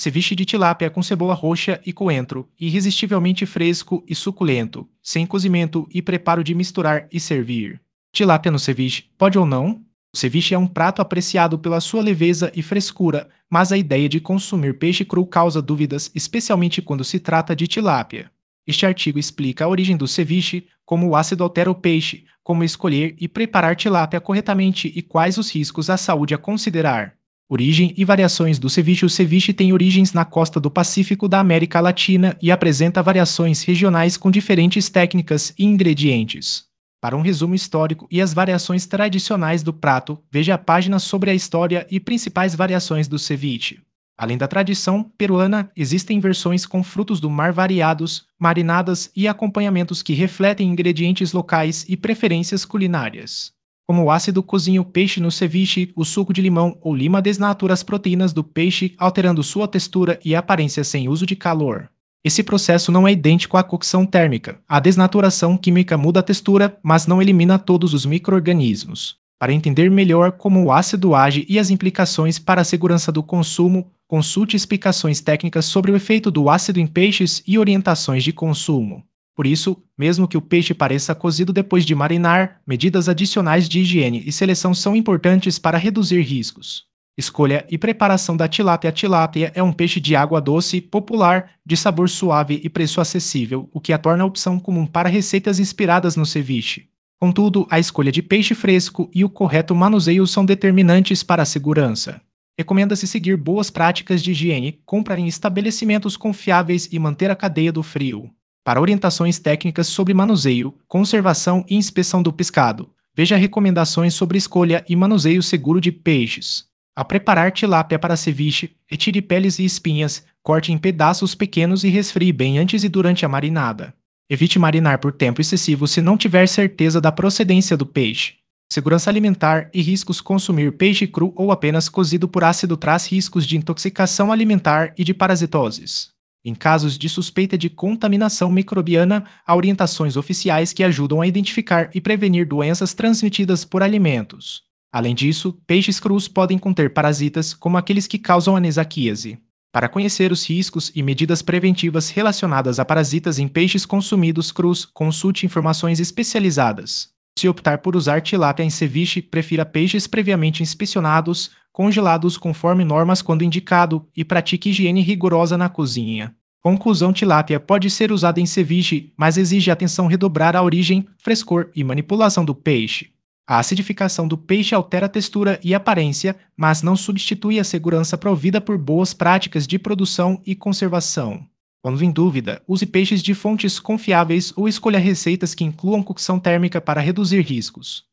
Ceviche de tilápia com cebola roxa e coentro, irresistivelmente fresco e suculento, sem cozimento e preparo de misturar e servir. Tilápia no ceviche, pode ou não? O ceviche é um prato apreciado pela sua leveza e frescura, mas a ideia de consumir peixe cru causa dúvidas, especialmente quando se trata de tilápia. Este artigo explica a origem do ceviche, como o ácido altera o peixe, como escolher e preparar tilápia corretamente e quais os riscos à saúde a considerar. Origem e variações do ceviche. O ceviche tem origens na costa do Pacífico da América Latina e apresenta variações regionais com diferentes técnicas e ingredientes. Para um resumo histórico e as variações tradicionais do prato, veja a página sobre a história e principais variações do ceviche. Além da tradição peruana, existem versões com frutos do mar variados, marinadas e acompanhamentos que refletem ingredientes locais e preferências culinárias. Como o ácido cozinha o peixe no ceviche, o suco de limão ou lima desnatura as proteínas do peixe, alterando sua textura e aparência sem uso de calor. Esse processo não é idêntico à cocção térmica. A desnaturação química muda a textura, mas não elimina todos os micro-organismos. Para entender melhor como o ácido age e as implicações para a segurança do consumo, consulte explicações técnicas sobre o efeito do ácido em peixes e orientações de consumo. Por isso, mesmo que o peixe pareça cozido depois de marinar, medidas adicionais de higiene e seleção são importantes para reduzir riscos. Escolha e preparação da tilápia. A tilápia é um peixe de água doce, popular, de sabor suave e preço acessível, o que a torna a opção comum para receitas inspiradas no ceviche. Contudo, a escolha de peixe fresco e o correto manuseio são determinantes para a segurança. Recomenda-se seguir boas práticas de higiene, comprar em estabelecimentos confiáveis e manter a cadeia do frio. Para orientações técnicas sobre manuseio, conservação e inspeção do pescado, veja recomendações sobre escolha e manuseio seguro de peixes. Ao preparar tilápia para ceviche, retire peles e espinhas, corte em pedaços pequenos e resfrie bem antes e durante a marinada. Evite marinar por tempo excessivo se não tiver certeza da procedência do peixe. Segurança alimentar e riscos. Consumir peixe cru ou apenas cozido por ácido traz riscos de intoxicação alimentar e de parasitoses. Em casos de suspeita de contaminação microbiana, há orientações oficiais que ajudam a identificar e prevenir doenças transmitidas por alimentos. Além disso, peixes crus podem conter parasitas, como aqueles que causam anisakíase. Para conhecer os riscos e medidas preventivas relacionadas a parasitas em peixes consumidos crus, consulte informações especializadas. Se optar por usar tilápia em ceviche, prefira peixes previamente inspecionados, congelados conforme normas quando indicado e pratique higiene rigorosa na cozinha. Conclusão: tilápia pode ser usada em ceviche, mas exige atenção redobrar à origem, frescor e manipulação do peixe. A acidificação do peixe altera a textura e aparência, mas não substitui a segurança provida por boas práticas de produção e conservação. Quando em dúvida, use peixes de fontes confiáveis ou escolha receitas que incluam cocção térmica para reduzir riscos.